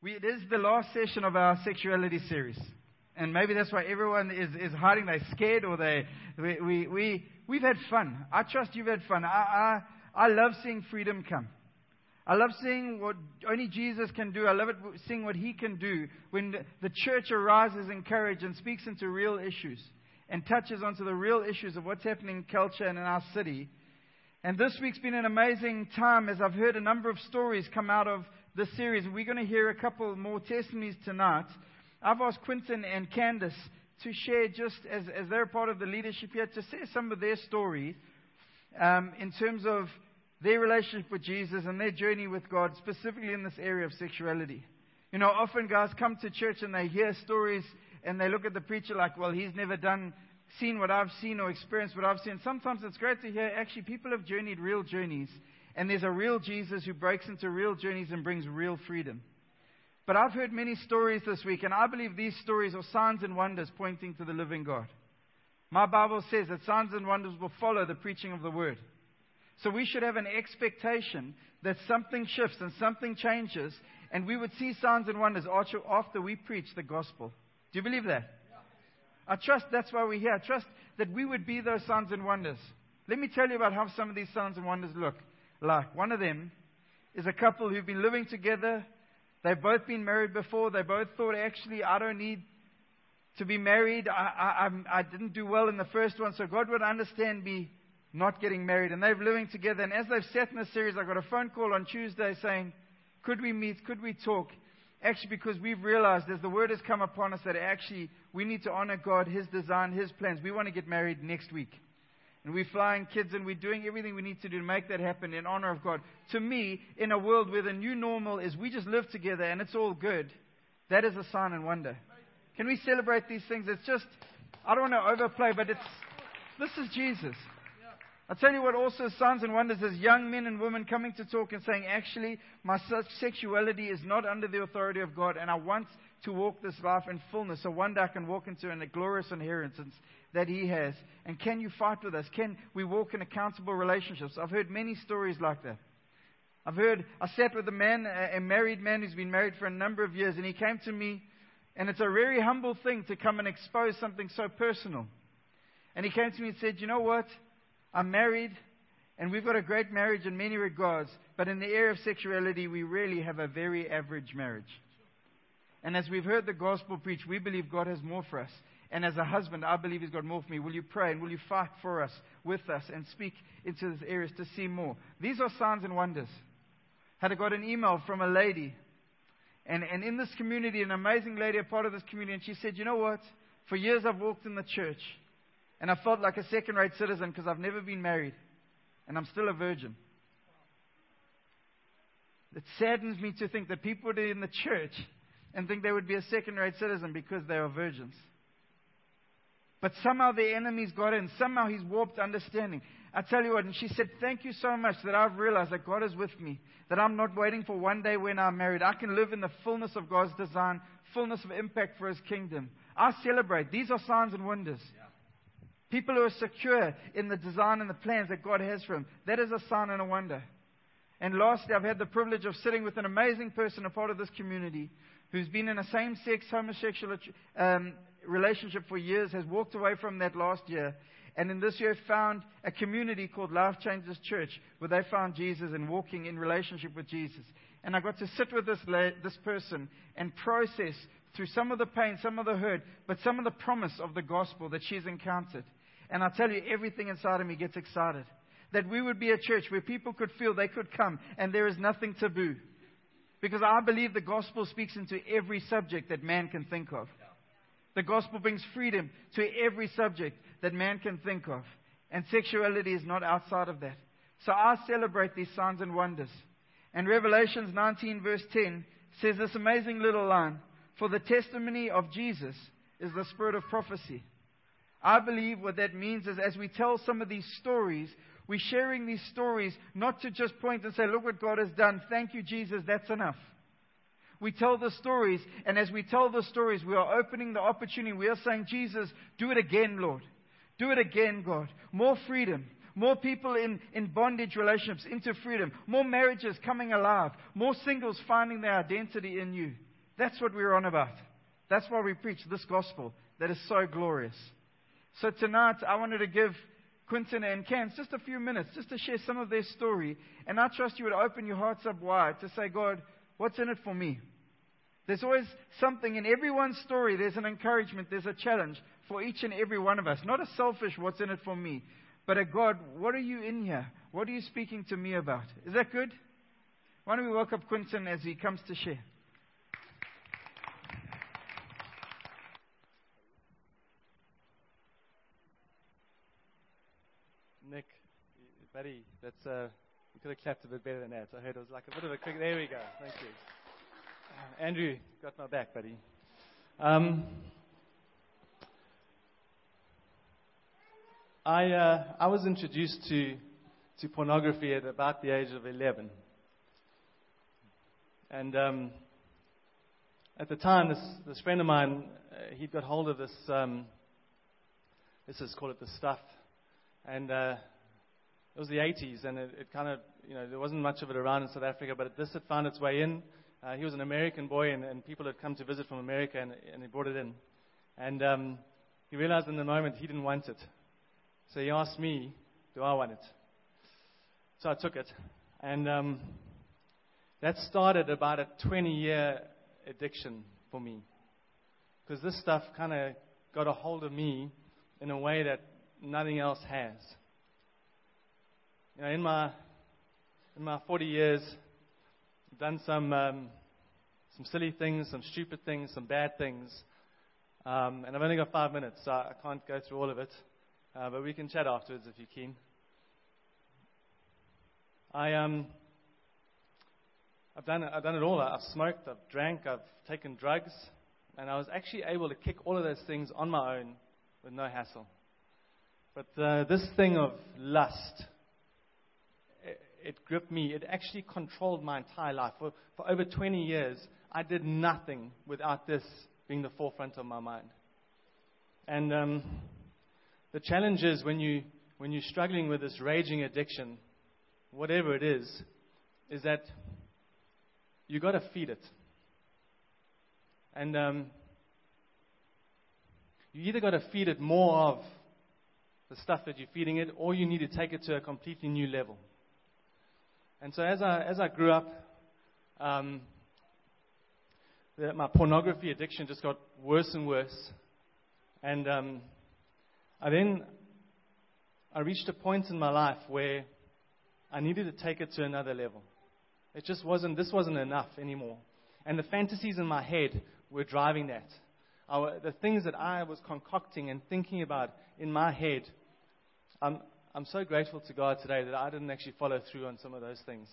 It is the last session of our sexuality series. And maybe that's why everyone is hiding. They're scared, or we've had fun. I trust you've had fun. I love seeing freedom come. I love seeing what only Jesus can do. I love seeing what He can do when the church arises in courage and speaks into real issues and touches onto the real issues of what's happening in culture and in our city. And this week's been an amazing time as I've heard a number of stories come out of this series. We're going to hear a couple more testimonies tonight. I've asked Quinton and Candace to share, just as they're part of the leadership here, to share some of their story in terms of their relationship with Jesus and their journey with God, specifically in this area of sexuality. You know, often guys come to church and they hear stories and they look at the preacher like, well, he's never seen what I've seen or experienced what I've seen. Sometimes it's great to hear actually people have journeyed real journeys, and there's a real Jesus who breaks into real journeys and brings real freedom. But I've heard many stories this week, and I believe these stories are signs and wonders pointing to the living God. My Bible says that signs and wonders will follow the preaching of the Word. So we should have an expectation that something shifts and something changes, and we would see signs and wonders after we preach the gospel. Do you believe that? I trust that's why we're here. I trust that we would be those signs and wonders. Let me tell you about how some of these signs and wonders look like. One of them is a couple who've been living together. They've both been married before. They both thought, actually, I don't need to be married. I didn't do well in the first one, so God would understand me not getting married. And they're living together. And as they've sat in the series, I got a phone call on Tuesday saying, could we meet? Could we talk? Actually, because we've realized as the word has come upon us that actually we need to honor God, His design, His plans. We want to get married next week. And we're flying kids and we're doing everything we need to do to make that happen in honor of God. To me, in a world where the new normal is we just live together and it's all good, that is a sign and wonder. Can we celebrate these things? It's just, I don't want to overplay, but this is Jesus. I'll tell you what also signs and wonders is young men and women coming to talk and saying, actually, my sexuality is not under the authority of God, and I want to walk this life in fullness. So one day I can walk into a glorious inheritance that He has. And can you fight with us? Can we walk in accountable relationships? I've heard many stories like that. I sat with a married man who's been married for a number of years, and he came to me, and it's a very humble thing to come and expose something so personal. And he came to me and said, you know what? I'm married, and we've got a great marriage in many regards, but in the area of sexuality, we really have a very average marriage. And as we've heard the gospel preached, we believe God has more for us. And as a husband, I believe He's got more for me. Will you pray and will you fight for us, with us, and speak into these areas to see more? These are signs and wonders. I got an email from a lady, and in this community, an amazing lady, a part of this community, and she said, you know what? For years I've walked in the church, and I felt like a second-rate citizen because I've never been married, and I'm still a virgin. It saddens me to think that people are in the church and think they would be a second-rate citizen because they are virgins. But somehow the enemy's got in. Somehow he's warped understanding. I tell you what, and she said, thank you so much that I've realized that God is with me, that I'm not waiting for one day when I'm married. I can live in the fullness of God's design, fullness of impact for His kingdom. I celebrate. These are signs and wonders. Yeah. People who are secure in the design and the plans that God has for them. That is a sign and a wonder. And lastly, I've had the privilege of sitting with an amazing person, a part of this community, who's been in a same-sex homosexual relationship for years, has walked away from that last year, and in this year found a community called Life Changes Church, where they found Jesus and walking in relationship with Jesus. And I got to sit with this person and process through some of the pain, some of the hurt, but some of the promise of the gospel that she's encountered. And I tell you, everything inside of me gets excited. That we would be a church where people could feel they could come and there is nothing taboo. Because I believe the gospel speaks into every subject that man can think of. The gospel brings freedom to every subject that man can think of. And sexuality is not outside of that. So I celebrate these signs and wonders. And Revelations 19 verse 10 says this amazing little line, for the testimony of Jesus is the spirit of prophecy. I believe what that means is as we tell some of these stories, we're sharing these stories not to just point and say, look what God has done. Thank you, Jesus. That's enough. We tell the stories, and as we tell the stories, we are opening the opportunity. We are saying, Jesus, do it again, Lord. Do it again, God. More freedom. More people in bondage relationships into freedom. More marriages coming alive. More singles finding their identity in you. That's what we're on about. That's why we preach this gospel that is so glorious. So tonight, I wanted to give Quinton and Cam just a few minutes just to share some of their story. And I trust you would open your hearts up wide to say, God, what's in it for me? There's always something in everyone's story. There's an encouragement. There's a challenge for each and every one of us. Not a selfish, what's in it for me, but a God, what are you in here? What are you speaking to me about? Is that good? Why don't we welcome Quinton as he comes to share? Nick, buddy, that's you could have clapped a bit better than that. I heard it was like a bit of a quick. There we go. Thank you. Andrew, got my back, buddy. I was introduced to pornography at about the age of 11, and at the time, this friend of mine, he'd got hold of this. Let's just call it the stuff. And it was the 80s, and it kind of, there wasn't much of it around in South Africa, but this had found its way in. He was an American boy, and people had come to visit from America, and he brought it in. And he realized in the moment he didn't want it. So he asked me, do I want it? So I took it. And that started about a 20-year addiction for me. Because this stuff kind of got a hold of me in a way that nothing else has. In my 40 years, I've done some silly things, some stupid things, some bad things, and I've only got 5 minutes, so I can't go through all of it. But we can chat afterwards if you're keen. I've done it all. I've smoked, I've drank, I've taken drugs, and I was actually able to kick all of those things on my own with no hassle. But this thing of lust, it gripped me. It actually controlled my entire life. For over 20 years, I did nothing without this being the forefront of my mind. And the challenge is when you're struggling with this raging addiction, whatever it is that you got to feed it. And you either got to feed it more of the stuff that you're feeding it, or you need to take it to a completely new level. And so as I grew up, my pornography addiction just got worse and worse. And I reached a point in my life where I needed to take it to another level. This wasn't enough anymore. And the fantasies in my head were driving that. The things that I was concocting and thinking about in my head, I'm so grateful to God today that I didn't actually follow through on some of those things.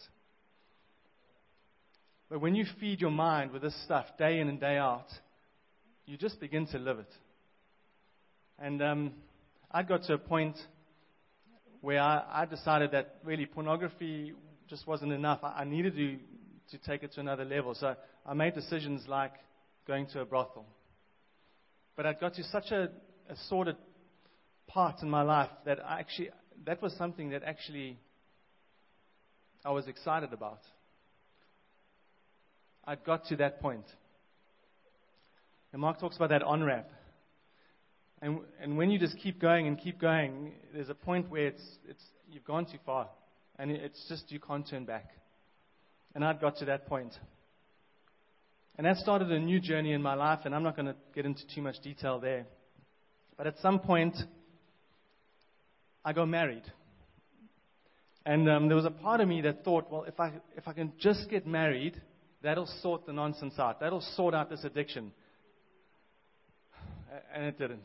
But when you feed your mind with this stuff day in and day out, you just begin to live it. And I got to a point where I decided that really pornography just wasn't enough. I needed to take it to another level. So I made decisions like going to a brothel. But I got to such a sordid part in my life that that was something that actually I was excited about. I got to that point. And Mark talks about that on-ramp. And when you just keep going and keep going, there's a point where you've gone too far. And it's just you can't turn back. And I'd got to that point. And that started a new journey in my life, and I'm not going to get into too much detail there. But at some point, I got married. And there was a part of me that thought, well, if I can just get married, that'll sort the nonsense out. That'll sort out this addiction. And it didn't.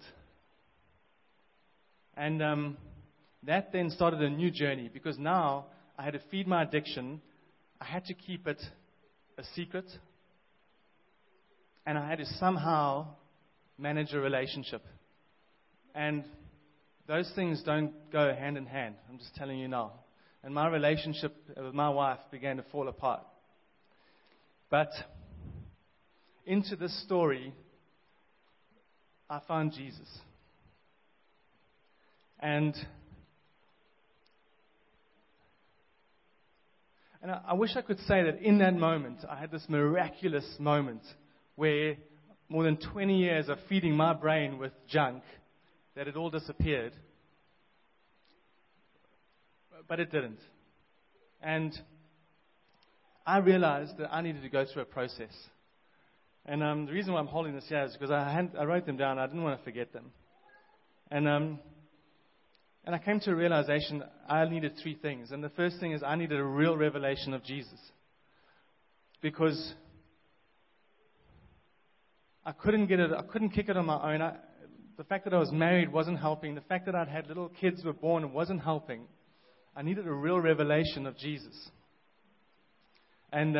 And that then started a new journey, because now I had to feed my addiction. I had to keep it a secret. And I had to somehow manage a relationship. And those things don't go hand in hand. I'm just telling you now. And my relationship with my wife began to fall apart. But into this story, I found Jesus. And I wish I could say that in that moment, I had this miraculous moment where more than 20 years of feeding my brain with junk, that it all disappeared. But it didn't. And I realized that I needed to go through a process. And the reason why I'm holding this here is because I wrote them down. I didn't want to forget them. And I came to a realization I needed three things. And the first thing is I needed a real revelation of Jesus. Because I couldn't get it. I couldn't kick it on my own. The fact that I was married wasn't helping. The fact that I'd had little kids who were born wasn't helping. I needed a real revelation of Jesus. And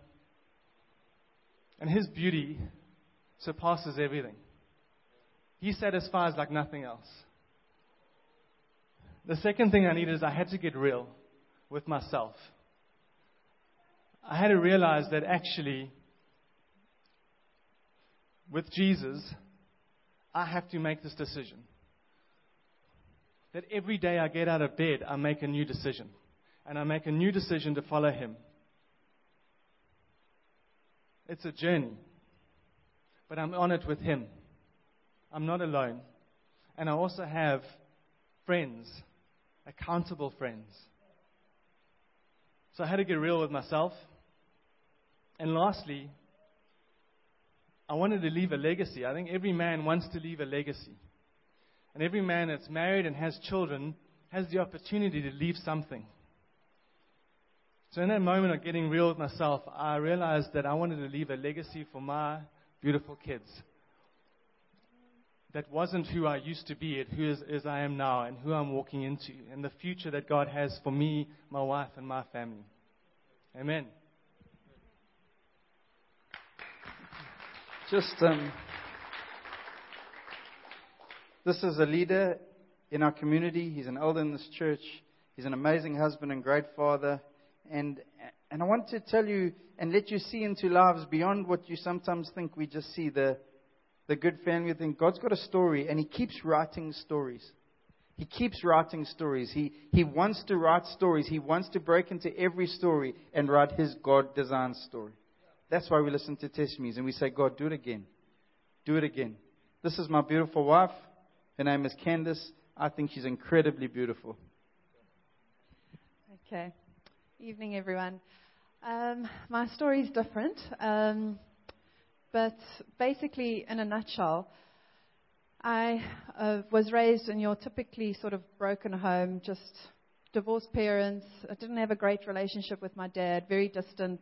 His beauty surpasses everything. He satisfies like nothing else. The second thing I needed is I had to get real with myself. I had to realize that actually, with Jesus, I have to make this decision. That every day I get out of bed, I make a new decision. And I make a new decision to follow Him. It's a journey. But I'm on it with Him. I'm not alone. And I also have friends, accountable friends. So I had to get real with myself. And lastly, I wanted to leave a legacy. I think every man wants to leave a legacy. And every man that's married and has children has the opportunity to leave something. So in that moment of getting real with myself, I realized that I wanted to leave a legacy for my beautiful kids. That wasn't who I used to be, who is I am now, and who I'm walking into, and the future that God has for me, my wife, and my family. Amen. This is a leader in our community. He's an elder in this church. He's an amazing husband and great father. And I want to tell you and let you see into lives beyond what you sometimes think we just see, the good family thing. God's got a story, and He keeps writing stories. He keeps writing stories. He wants to write stories. He wants to break into every story and write His God-designed story. That's why we listen to testimonies and we say, God, do it again. Do it again. This is my beautiful wife. Her name is Candace. I think she's incredibly beautiful. Okay. Evening, everyone. My story is different. But basically, in a nutshell, I was raised in your typically sort of broken home, just divorced parents. I didn't have a great relationship with my dad, very distant.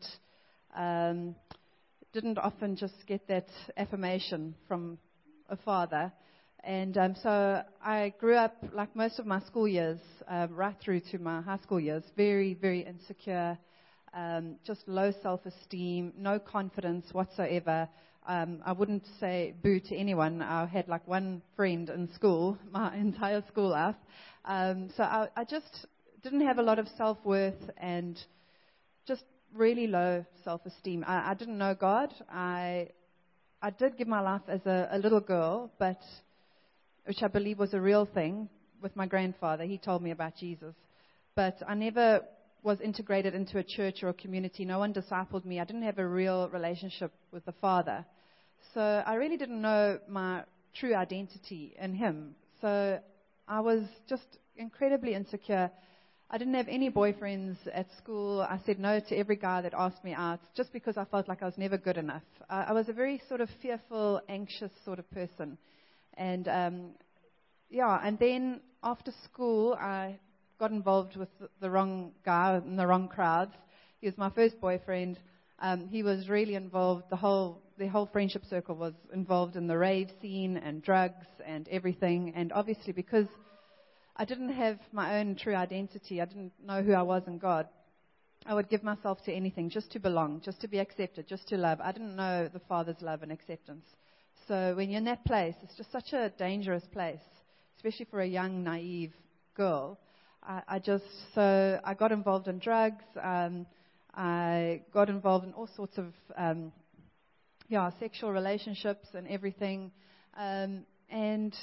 Didn't often just get that affirmation from a father. And so I grew up, like most of my school years, right through to my high school years, very, very insecure, just low self-esteem, no confidence whatsoever. I wouldn't say boo to anyone. I had like one friend in school, my entire school life. So I just didn't have a lot of self-worth and just really low self-esteem. I didn't know God. I did give my life as a little girl, but which I believe was a real thing with my grandfather. He told me about Jesus. But I never was integrated into a church or a community. No one discipled me. I didn't have a real relationship with the Father. So I really didn't know my true identity in Him. So I was just incredibly insecure. I didn't have any boyfriends at school. I said no to every guy that asked me out just because I felt like I was never good enough. I was a very sort of fearful, anxious sort of person. And, and then after school, I got involved with the wrong guy in the wrong crowds. He was my first boyfriend. He was really involved. The whole friendship circle was involved in the rave scene and drugs and everything. And obviously, because I didn't have my own true identity, I didn't know who I was in God, I would give myself to anything just to belong, just to be accepted, just to love. I didn't know the Father's love and acceptance. So when you're in that place, it's just such a dangerous place, especially for a young, naive girl. I got involved in drugs. I got involved in all sorts of sexual relationships and everything. And then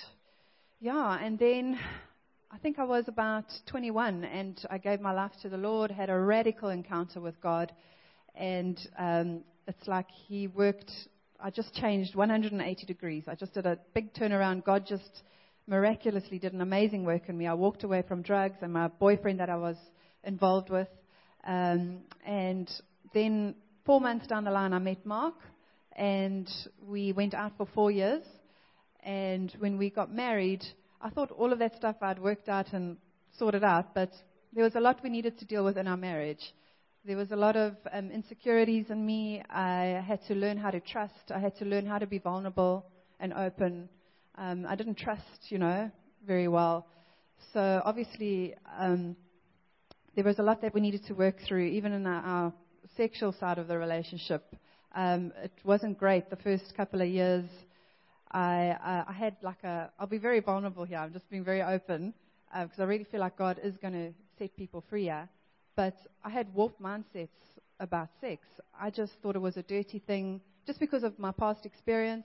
I think I was about 21, and I gave my life to the Lord, had a radical encounter with God, and it's like He worked I just changed 180 degrees. I just did a big turnaround. God just miraculously did an amazing work in me. I walked away from drugs and my boyfriend that I was involved with. And then 4 months down the line, I met Mark, and we went out for 4 years. And when we got married, I thought all of that stuff I'd worked out and sorted out, but there was a lot we needed to deal with in our marriage. There was a lot of insecurities in me. I had to learn how to trust. I had to learn how to be vulnerable and open. I didn't trust, very well. So obviously, there was a lot that we needed to work through, even in our sexual side of the relationship. It wasn't great the first couple of years. I had I'll be very vulnerable here. I'm just being very open because I really feel like God is going to set people free here. But I had warped mindsets about sex. I just thought it was a dirty thing just because of my past experience.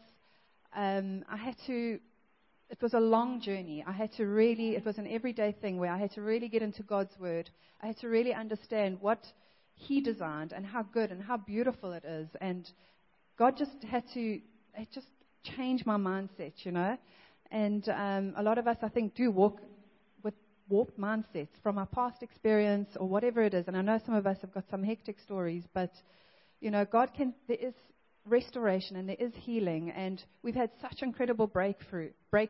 It was a long journey. It was an everyday thing where I had to really get into God's Word. I had to really understand what He designed and how good and how beautiful it is. And God just it just changed my mindset, And a lot of us, I think, do walk with warped mindsets from our past experience or whatever it is. And I know some of us have got some hectic stories, but, there is restoration and there is healing, and we've had such incredible breakthrough.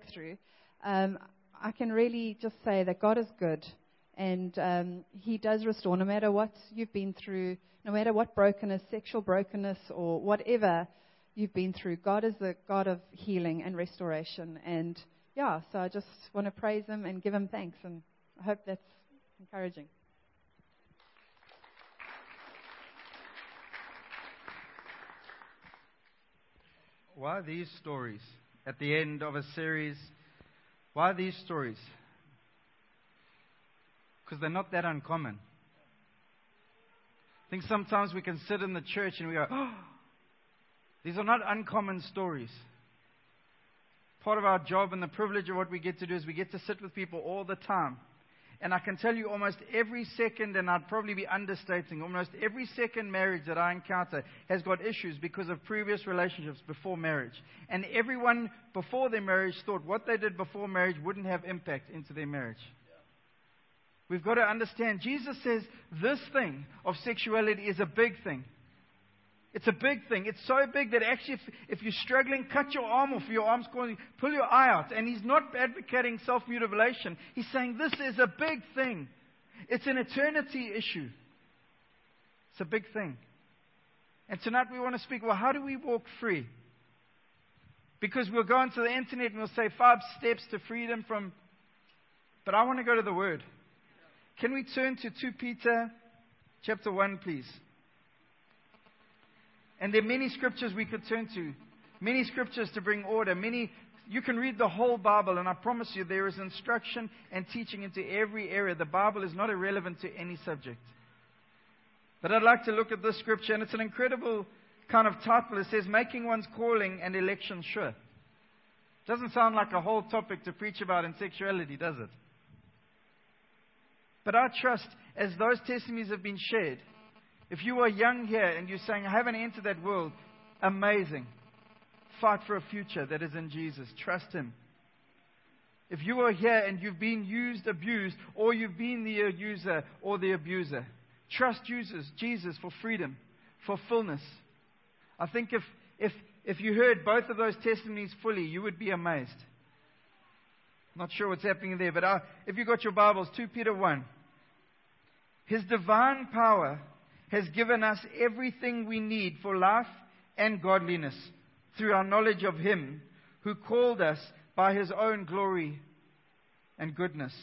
I can really just say that God is good, and He does restore no matter what you've been through, no matter what brokenness, sexual brokenness or whatever you've been through. God is the God of healing and restoration, and so I just want to praise Him and give Him thanks, and I hope that's encouraging. Why these stories at the end of a series? Why these stories? Because they're not that uncommon. I think sometimes we can sit in the church and we go, these are not uncommon stories. Part of our job and the privilege of what we get to do is we get to sit with people all the time. And I can tell you almost every second, and I'd probably be understating, almost every second marriage that I encounter has got issues because of previous relationships before marriage. And everyone before their marriage thought what they did before marriage wouldn't have impact into their marriage. We've got to understand, Jesus says this thing of sexuality is a big thing. It's a big thing. It's so big that actually if you're struggling, cut your arm off, your arm's calling, pull your eye out. And He's not advocating self-mutilation. He's saying this is a big thing. It's an eternity issue. It's a big thing. And tonight we want to speak, well, how do we walk free? Because we'll go onto the internet and we'll say 5 steps to freedom from... But I want to go to the Word. Can we turn to 2 Peter chapter 1, please? And there are many scriptures we could turn to. Many scriptures to bring order. You can read the whole Bible, and I promise you there is instruction and teaching into every area. The Bible is not irrelevant to any subject. But I'd like to look at this scripture, and it's an incredible kind of title. It says, Making One's Calling and Election Sure. Doesn't sound like a whole topic to preach about in sexuality, does it? But I trust, as those testimonies have been shared, if you are young here and you're saying, I haven't entered that world, amazing. Fight for a future that is in Jesus. Trust Him. If you are here and you've been used, abused, or you've been the user or the abuser, trust Jesus for freedom, for fullness. I think if you heard both of those testimonies fully, you would be amazed. Not sure what's happening there, but if you've got your Bibles, 2 Peter 1. His divine power has given us everything we need for life and godliness through our knowledge of Him who called us by His own glory and goodness.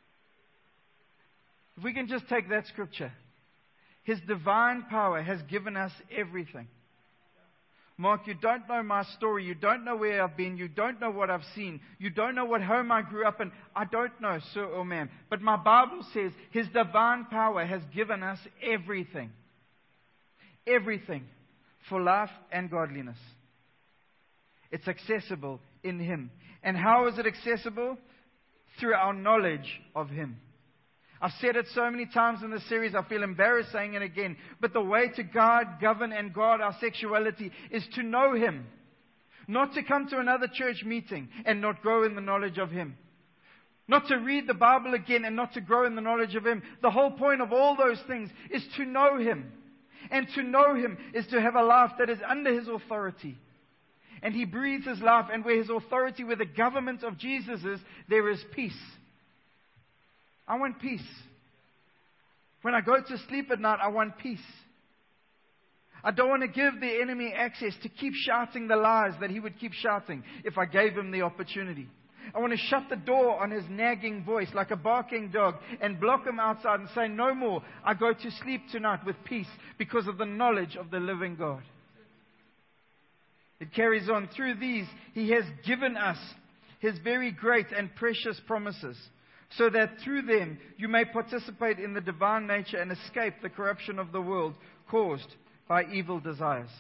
If we can just take that scripture. His divine power has given us everything. Mark, you don't know my story. You don't know where I've been. You don't know what I've seen. You don't know what home I grew up in. I don't know, sir or ma'am. But my Bible says His divine power has given us everything. Everything for life and godliness. It's accessible in Him. And how is it accessible? Through our knowledge of Him. I've said it so many times in this series, I feel embarrassed saying it again. But the way to guide, govern, and guard our sexuality is to know Him. Not to come to another church meeting and not grow in the knowledge of Him. Not to read the Bible again and not to grow in the knowledge of Him. The whole point of all those things is to know Him. And to know Him is to have a life that is under His authority. And He breathes His life, and where His authority, where the government of Jesus is, there is peace. I want peace. When I go to sleep at night, I want peace. I don't want to give the enemy access to keep shouting the lies that he would keep shouting if I gave him the opportunity. I want to shut the door on his nagging voice like a barking dog and block him outside and say, no more. I go to sleep tonight with peace because of the knowledge of the living God. It carries on. Through these, He has given us His very great and precious promises, so that through them you may participate in the divine nature and escape the corruption of the world caused by evil desires.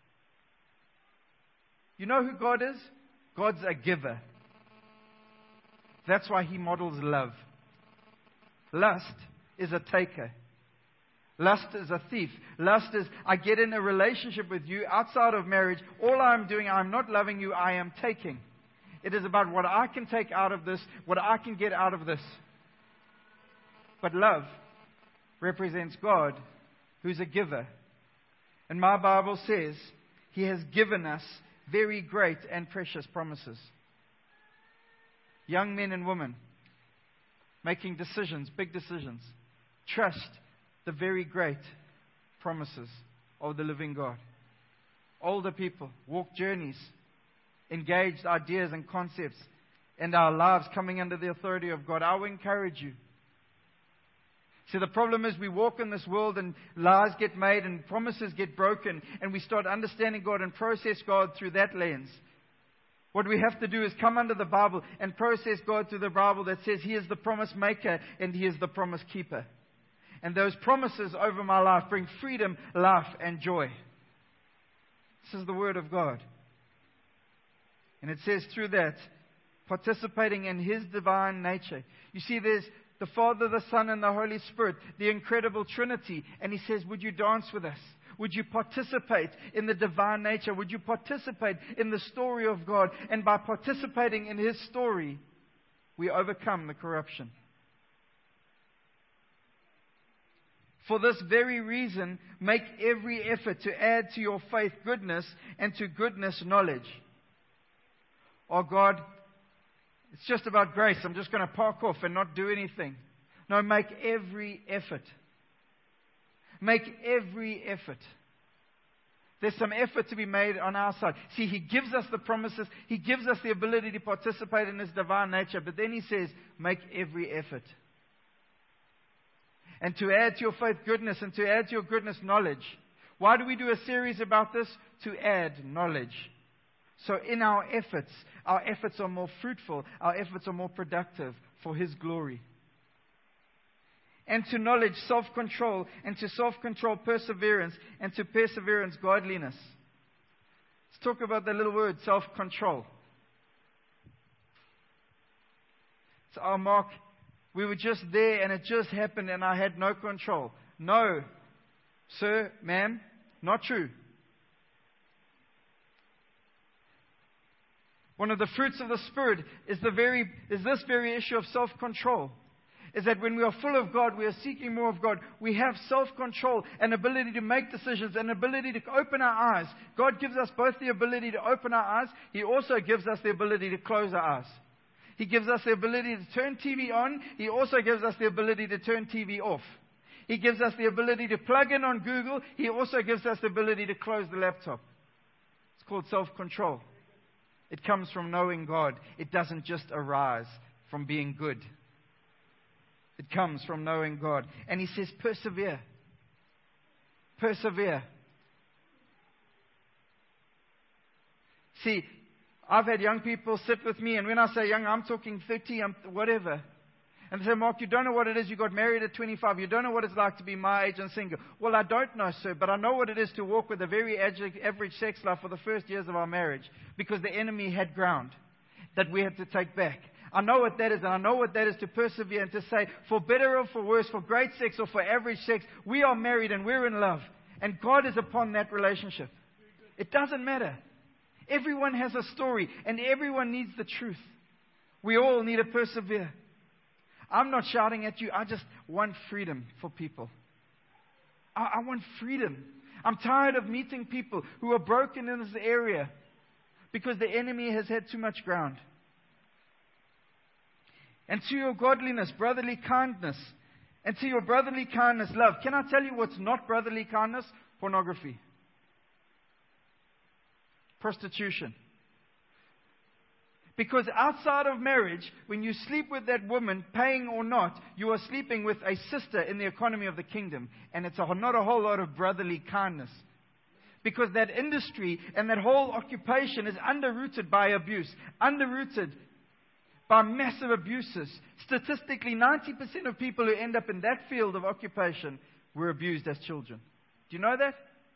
You know who God is? God's a giver. That's why He models love. Lust is a taker. Lust is a thief. Lust is, I get in a relationship with you outside of marriage. All I'm doing, I'm not loving you, I am taking. It is about what I can take out of this, what I can get out of this. But love represents God, who's a giver. And my Bible says He has given us very great and precious promises. Young men and women making decisions, big decisions, trust the very great promises of the living God. Older people walk journeys, engaged ideas and concepts, and our lives coming under the authority of God. I will encourage you. See, the problem is we walk in this world and lies get made and promises get broken, and we start understanding God and process God through that lens. What we have to do is come under the Bible and process God through the Bible that says He is the promise maker and He is the promise keeper. And those promises over my life bring freedom, life, and joy. This is the Word of God. And it says through that, participating in His divine nature. You see, there's the Father, the Son, and the Holy Spirit, the incredible Trinity. And He says, would you dance with us? Would you participate in the divine nature? Would you participate in the story of God? And by participating in His story, we overcome the corruption. For this very reason, make every effort to add to your faith goodness, and to goodness knowledge. Oh God, it's just about grace. I'm just going to park off and not do anything. No, make every effort. Make every effort. There's some effort to be made on our side. See, He gives us the promises. He gives us the ability to participate in His divine nature. But then He says, make every effort. And to add to your faith goodness, and to add to your goodness knowledge. Why do we do a series about this? To add knowledge. So in our efforts are more fruitful, our efforts are more productive for His glory. And to knowledge, self-control, and to self-control, perseverance, and to perseverance, godliness. Let's talk about the little word, self-control. So, oh, Mark, we were just there and it just happened and I had no control. No, sir, ma'am, not true. One of the fruits of the Spirit is this very issue of self-control. Is that when we are full of God, we are seeking more of God. We have self-control, an ability to make decisions, an ability to open our eyes. God gives us both the ability to open our eyes. He also gives us the ability to close our eyes. He gives us the ability to turn TV on. He also gives us the ability to turn TV off. He gives us the ability to plug in on Google. He also gives us the ability to close the laptop. It's called self-control. It comes from knowing God. It doesn't just arise from being good. It comes from knowing God. And He says, persevere. Persevere. See, I've had young people sit with me, and when I say young, I'm talking 30, whatever. And they say, Mark, you don't know what it is. You got married at 25. You don't know what it's like to be my age and single. Well, I don't know, sir, but I know what it is to walk with a very average sex life for the first years of our marriage, because the enemy had ground that we had to take back. I know what that is, and I know what that is to persevere and to say, for better or for worse, for great sex or for average sex, we are married and we're in love. And God is upon that relationship. It doesn't matter. Everyone has a story, and everyone needs the truth. We all need to persevere. I'm not shouting at you. I just want freedom for people. I want freedom. I'm tired of meeting people who are broken in this area because the enemy has had too much ground. And to your godliness, brotherly kindness. And to your brotherly kindness, love. Can I tell you what's not brotherly kindness? Pornography. Prostitution. Because outside of marriage, when you sleep with that woman, paying or not, you are sleeping with a sister in the economy of the kingdom. And it's not a whole lot of brotherly kindness. Because that industry and that whole occupation is underrooted by abuse. Underrooted by massive abuses. Statistically, 90% of people who end up in that field of occupation were abused as children. Do you know that?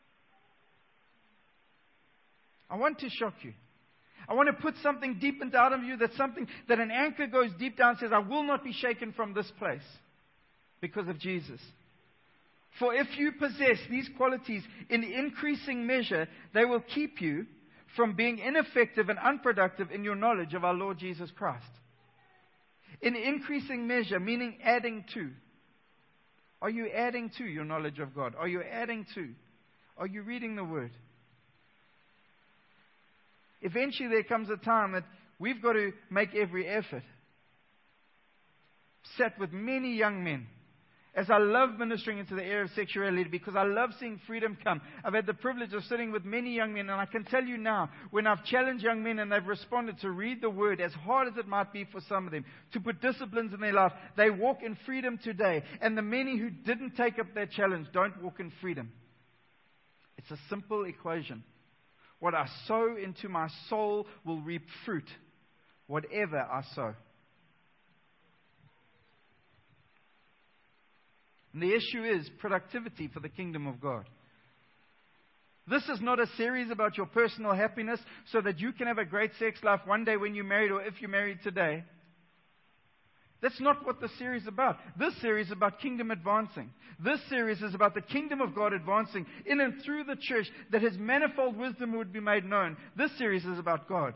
I want to shock you. I want to put something deep inside of you, that's something that an anchor goes deep down and says, I will not be shaken from this place because of Jesus. For if you possess these qualities in increasing measure, they will keep you from being ineffective and unproductive in your knowledge of our Lord Jesus Christ. In increasing measure, meaning adding to. Are you adding to your knowledge of God? Are you adding to? Are you reading the Word? Eventually there comes a time that we've got to make every effort. Sat with many young men. As I love ministering into the area of sexuality because I love seeing freedom come. I've had the privilege of sitting with many young men, and I can tell you now, when I've challenged young men and they've responded to read the Word, as hard as it might be for some of them, to put disciplines in their life, they walk in freedom today. And the many who didn't take up that challenge don't walk in freedom. It's a simple equation. What I sow into my soul will reap fruit, whatever I sow. And the issue is productivity for the kingdom of God. This is not a series about your personal happiness so that you can have a great sex life one day when you're married or if you're married today. That's not what the series is about. This series is about kingdom advancing. This series is about the kingdom of God advancing in and through the church, that His manifold wisdom would be made known. This series is about God.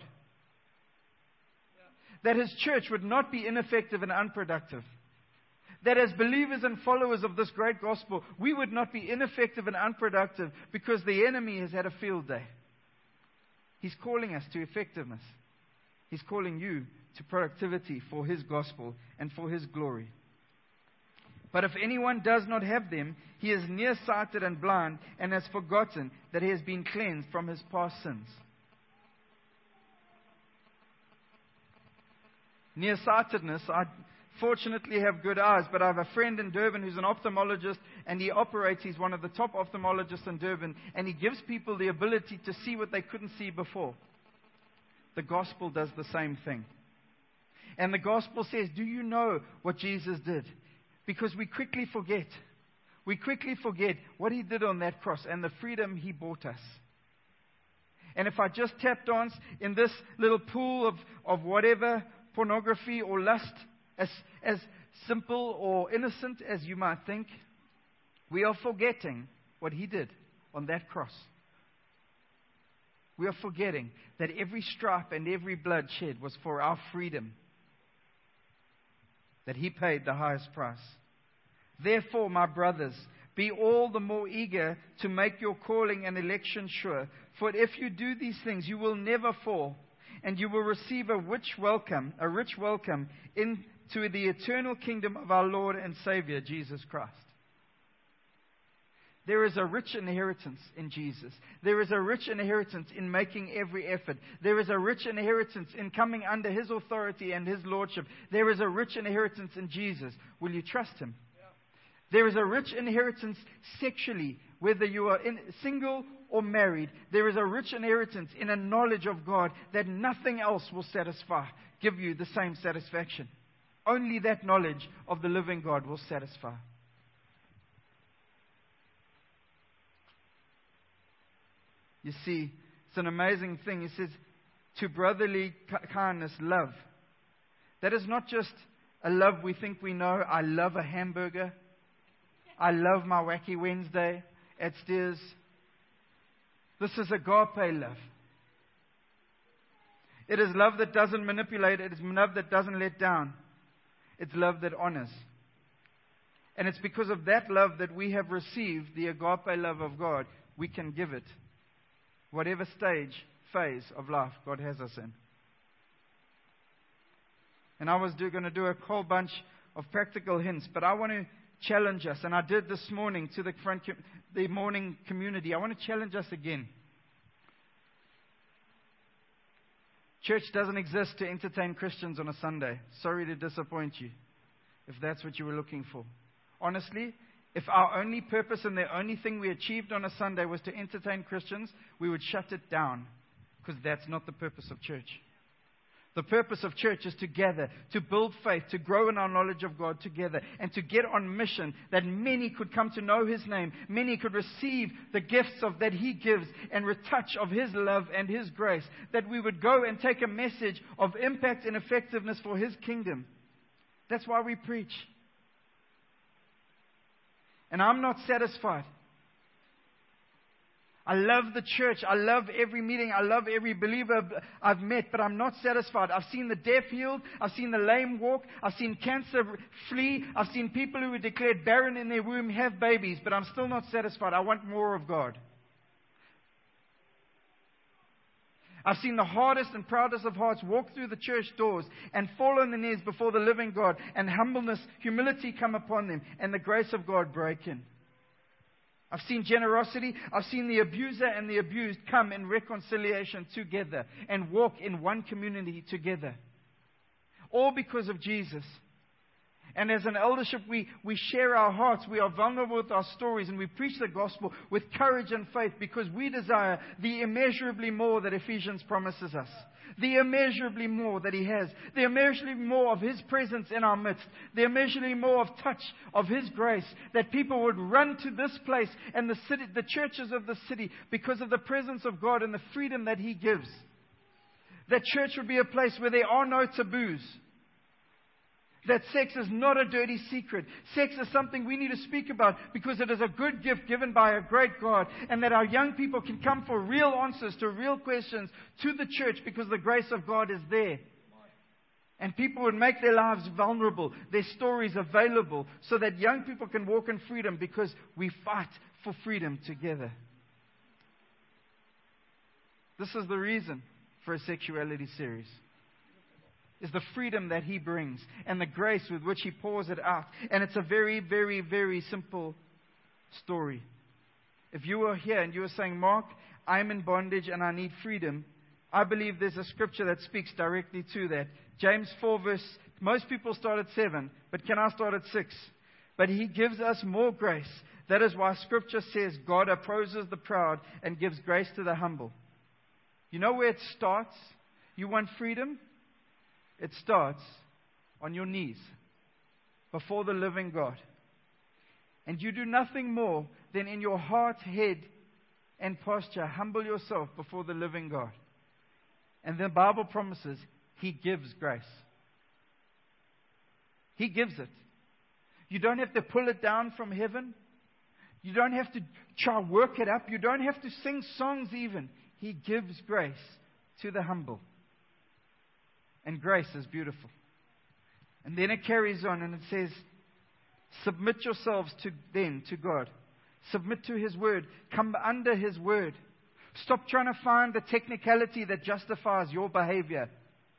That His church would not be ineffective and unproductive. That as believers and followers of this great gospel, we would not be ineffective and unproductive because the enemy has had a field day. He's calling us to effectiveness. He's calling you to productivity for His gospel and for His glory. But if anyone does not have them, he is nearsighted and blind and has forgotten that he has been cleansed from his past sins. Nearsightedness, I fortunately have good eyes, but I have a friend in Durban who's an ophthalmologist, and he's one of the top ophthalmologists in Durban, and he gives people the ability to see what they couldn't see before. The gospel does the same thing. And the gospel says, do you know what Jesus did? Because we quickly forget. We quickly forget what He did on that cross and the freedom He bought us. And if I just tap dance in this little pool of whatever, pornography or lust, as simple or innocent as you might think, we are forgetting what He did on that cross. We are forgetting that every stripe and every blood shed was for our freedom. That He paid the highest price. Therefore, my brothers, be all the more eager to make your calling and election sure. For if you do these things, you will never fall, and you will receive a rich welcome into the eternal kingdom of our Lord and Savior, Jesus Christ. There is a rich inheritance in Jesus. There is a rich inheritance in making every effort. There is a rich inheritance in coming under His authority and His lordship. There is a rich inheritance in Jesus. Will you trust Him? Yeah. There is a rich inheritance sexually, whether you are single or married. There is a rich inheritance in a knowledge of God that nothing else will give you the same satisfaction. Only that knowledge of the living God will satisfy. You see, it's an amazing thing. He says, to brotherly kindness, love. That is not just a love we think we know. I love a hamburger. I love my Wacky Wednesday at Steers. This is agape love. It is love that doesn't manipulate. It is love that doesn't let down. It's love that honors. And it's because of that love that we have received the agape love of God. We can give it. Whatever stage, phase of life God has us in. And I was going to do a whole bunch of practical hints, but I want to challenge us, and I did this morning to the morning community. I want to challenge us again. Church doesn't exist to entertain Christians on a Sunday. Sorry to disappoint you, if that's what you were looking for. Honestly, if our only purpose and the only thing we achieved on a Sunday was to entertain Christians, we would shut it down, because that's not the purpose of church. The purpose of church is to gather, to build faith, to grow in our knowledge of God together, and to get on mission that many could come to know His name, many could receive the gifts that He gives and retouch of His love and His grace, that we would go and take a message of impact and effectiveness for His kingdom. That's why we preach. And I'm not satisfied. I love the church. I love every meeting. I love every believer I've met, but I'm not satisfied. I've seen the deaf healed. I've seen the lame walk. I've seen cancer flee. I've seen people who were declared barren in their womb have babies, but I'm still not satisfied. I want more of God. I've seen the hardest and proudest of hearts walk through the church doors and fall on their knees before the living God, and humility come upon them, and the grace of God break in. I've seen generosity. I've seen the abuser and the abused come in reconciliation together and walk in one community together. All because of Jesus. And as an eldership, we share our hearts. We are vulnerable with our stories, and we preach the gospel with courage and faith, because we desire the immeasurably more that Ephesians promises us. The immeasurably more that He has. The immeasurably more of His presence in our midst. The immeasurably more of touch of His grace. That people would run to this place and the churches of the city because of the presence of God and the freedom that He gives. That church would be a place where there are no taboos. That sex is not a dirty secret. Sex is something we need to speak about because it is a good gift given by a great God. And that our young people can come for real answers to real questions to the church because the grace of God is there. And people would make their lives vulnerable, their stories available, so that young people can walk in freedom because we fight for freedom together. This is the reason for a sexuality series. Is the freedom that He brings and the grace with which He pours it out. And it's a very, very, very simple story. If you are here and you are saying, Mark, I'm in bondage and I need freedom, I believe there's a scripture that speaks directly to that. James 4 verse, most people start at 7, but can I start at 6? But He gives us more grace. That is why scripture says God opposes the proud and gives grace to the humble. You know where it starts? You want freedom? It starts on your knees before the living God. And you do nothing more than in your heart, head, and posture, humble yourself before the living God. And the Bible promises He gives grace. He gives it. You don't have to pull it down from heaven. You don't have to try to work it up. You don't have to sing songs even. He gives grace to the humble. And grace is beautiful. And then it carries on and it says, submit yourselves to God. Submit to His word. Come under His word. Stop trying to find the technicality that justifies your behavior.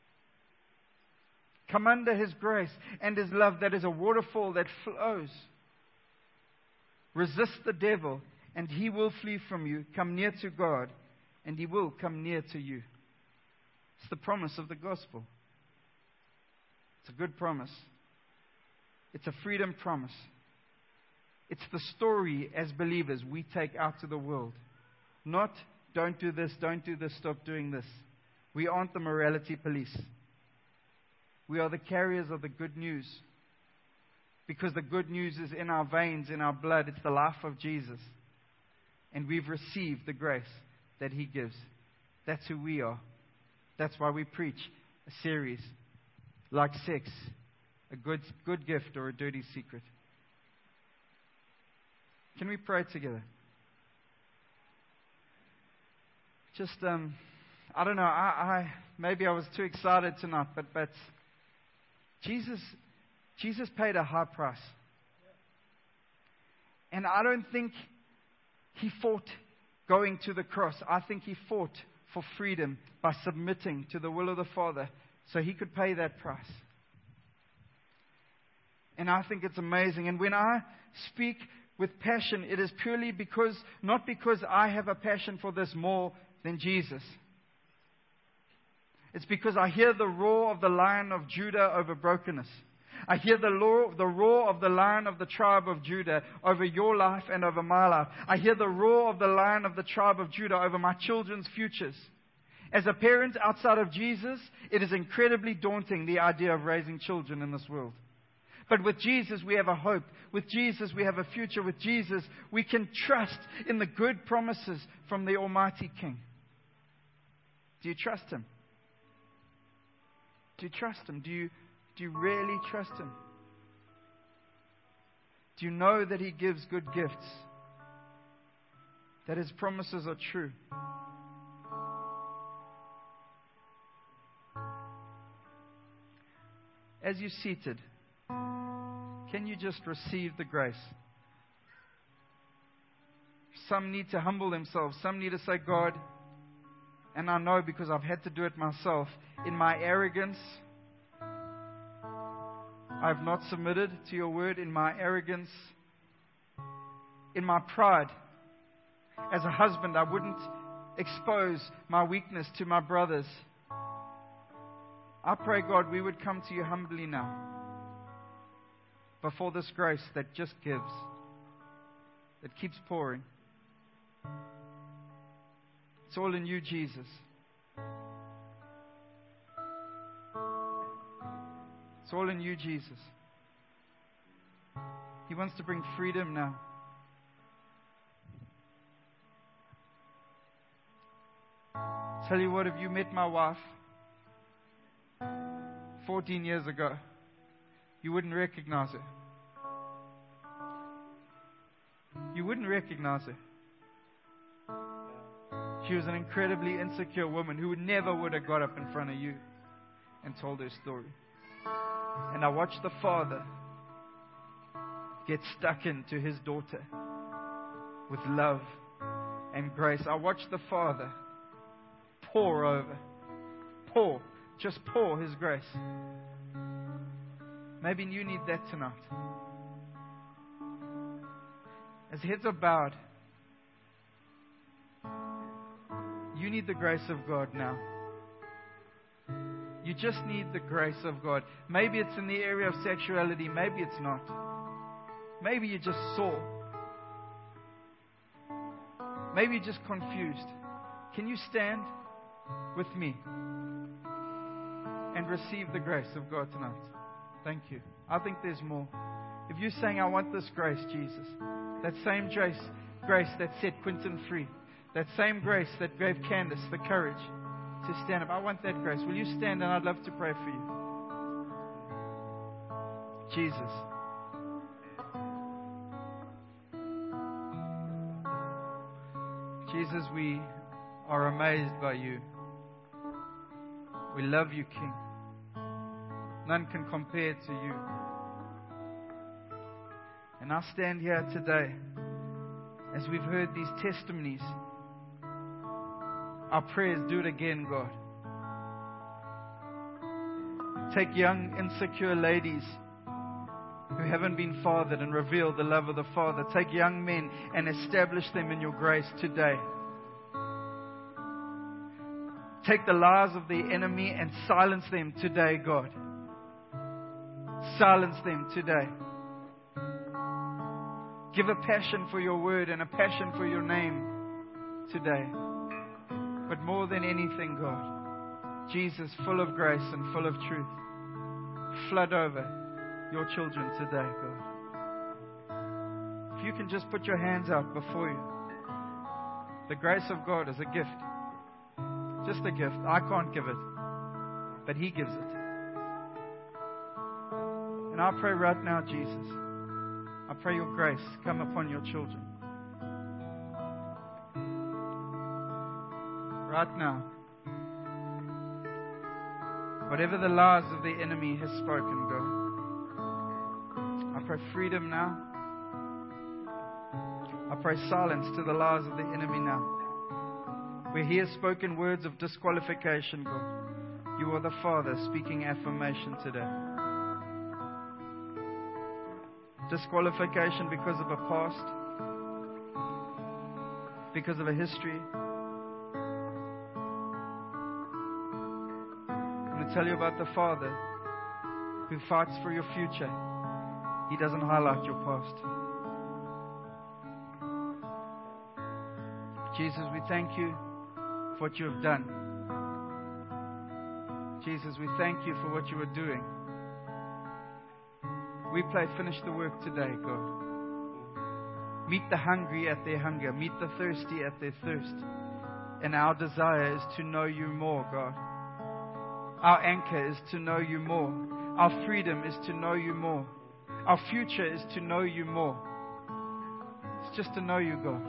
Come under His grace and His love that is a waterfall that flows. Resist the devil and he will flee from you. Come near to God and He will come near to you. It's the promise of the gospel. It's a good promise. It's a freedom promise. It's the story as believers we take out to the world. Not, don't do this, stop doing this. We aren't the morality police. We are the carriers of the good news. Because the good news is in our veins, in our blood. It's the life of Jesus. And we've received the grace that He gives. That's who we are. That's why we preach a series. like sex, a good gift or a dirty secret. Can we pray together? Just, I don't know, maybe I was too excited tonight, but Jesus paid a high price. And I don't think He fought going to the cross. I think He fought for freedom by submitting to the will of the Father so He could pay that price. And I think it's amazing. And when I speak with passion, it is purely not because I have a passion for this more than Jesus. It's because I hear the roar of the Lion of Judah over brokenness. I hear the roar of the Lion of the tribe of Judah over your life and over my life. I hear the roar of the Lion of the tribe of Judah over my children's futures. As a parent outside of Jesus, it is incredibly daunting, the idea of raising children in this world. But with Jesus, we have a hope. With Jesus, we have a future. With Jesus, we can trust in the good promises from the Almighty King. Do you trust Him? Do you trust Him? Do you really trust Him? Do you know that He gives good gifts? That His promises are true? As you're seated, can you just receive the grace? Some need to humble themselves. Some need to say, God, and I know because I've had to do it myself, in my arrogance, I have not submitted to your word. In my arrogance, in my pride, as a husband, I wouldn't expose my weakness to my brothers. I pray, God, we would come to you humbly now before this grace that just gives, that keeps pouring. It's all in you, Jesus. It's all in you, Jesus. He wants to bring freedom now. Tell you what, if you met my wife 14 years ago, you wouldn't recognize her. You wouldn't recognize her. She was an incredibly insecure woman who never would have got up in front of you and told her story. And I watched the Father get stuck into His daughter with love and grace. I watched the Father pour His grace. Maybe you need that tonight. As heads are bowed, you need the grace of God now. You just need the grace of God. Maybe it's in the area of sexuality. Maybe it's not. Maybe you're just sore. Maybe you're just confused. Can you stand with me and receive the grace of God tonight? Thank you. I think there's more. If you're saying, I want this grace, Jesus, that same grace that set Quentin free, that same grace that gave Candace the courage to stand up, I want that grace. Will you stand, and I'd love to pray for you. Jesus. Jesus, we are amazed by you. We love you, King. None can compare to you. And I stand here today, as we've heard these testimonies, our prayers, do it again, God. Take young, insecure ladies who haven't been fathered and reveal the love of the Father. Take young men and establish them in your grace today. Take the lies of the enemy and silence them today, God. Silence them today. Give a passion for your word and a passion for your name today. But more than anything, God, Jesus, full of grace and full of truth, flood over your children today, God. If you can just put your hands out before you. The grace of God is a gift. Just a gift. I can't give it, but He gives it. And I pray right now, Jesus, I pray your grace come upon your children. Right now. Whatever the lies of the enemy has spoken, God. I pray freedom now. I pray silence to the lies of the enemy now. Where he has spoken words of disqualification, God, you are the Father speaking affirmation today. Disqualification because of a past, because of a history. I'm going to tell you about the Father who fights for your future. He doesn't highlight your past. Jesus, we thank you for what you have done. Jesus, we thank you for what you are doing. We pray, finish the work today, God. Meet the hungry at their hunger. Meet the thirsty at their thirst. And our desire is to know you more, God. Our anchor is to know you more. Our freedom is to know you more. Our future is to know you more. It's just to know you, God.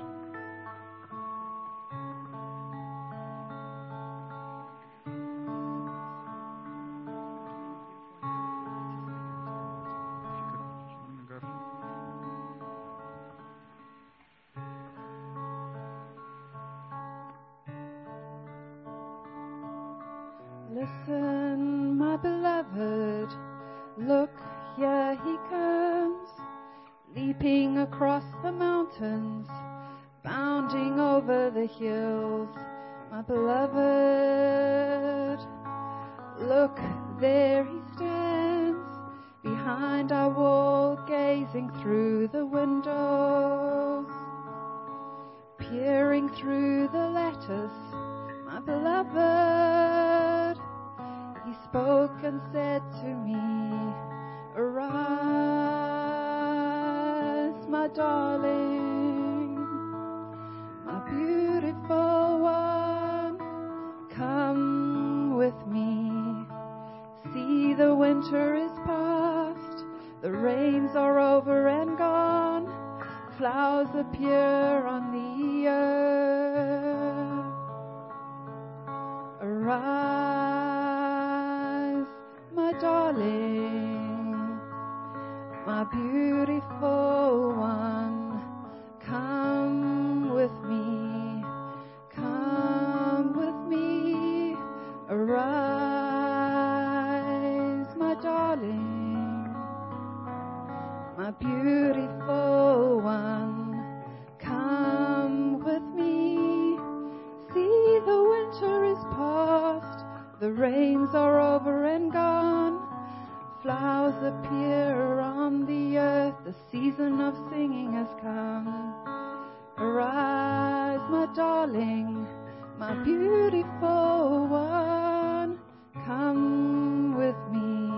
Listen, my beloved, look, here he comes, leaping across the mountains, bounding over the hills. My beloved, look, there he stands, behind our wall, gazing through the windows, peering through the lattice. My beloved, he spoke and said to me, arise, my darling, my beautiful one, come with me. See, the winter is past, the rains are over and gone, flowers appear on the earth. Arise, my darling, my beautiful one, come with me, come with me. Arise, my darling, my beautiful one, come with me. See, the winter is past, the rains are over and gone, flowers appear on the earth, the season of singing has come. Arise, my darling, my beautiful one, come with me,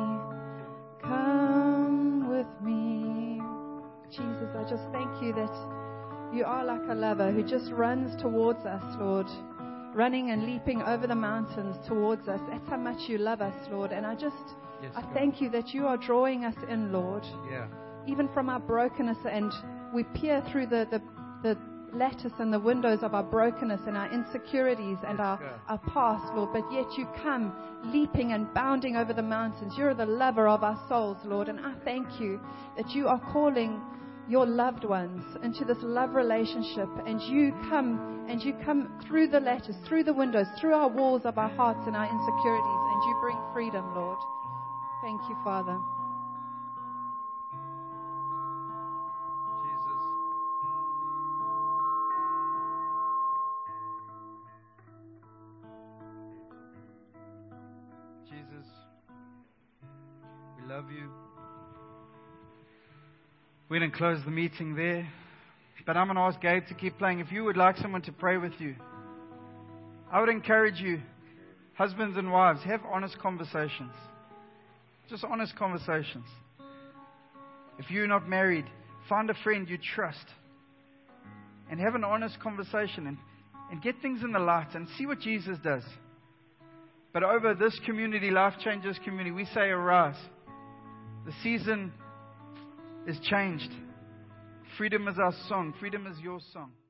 come with me. Jesus, I just thank you that you are like a lover who just runs towards us, Lord, running and leaping over the mountains towards us. That's how much you love us, Lord. And I thank you that you are drawing us in, Lord. Yeah. Even from our brokenness, and we peer through the lattice and the windows of our brokenness and our insecurities and our past, Lord. But yet you come leaping and bounding over the mountains. You're the lover of our souls, Lord. And I thank you that you are calling your loved ones into this love relationship, and you come through the lattice, through the windows, through our walls of our hearts and our insecurities, and you bring freedom, Lord. Thank you, Father. Jesus, we love you. We're going to close the meeting there. But I'm going to ask Gabe to keep playing. If you would like someone to pray with you, I would encourage you, husbands and wives, have honest conversations. Just honest conversations. If you're not married, find a friend you trust and have an honest conversation and get things in the light and see what Jesus does. But over this community, Life Changers community, we say arise. The season is changed. Freedom is our song. Freedom is your song.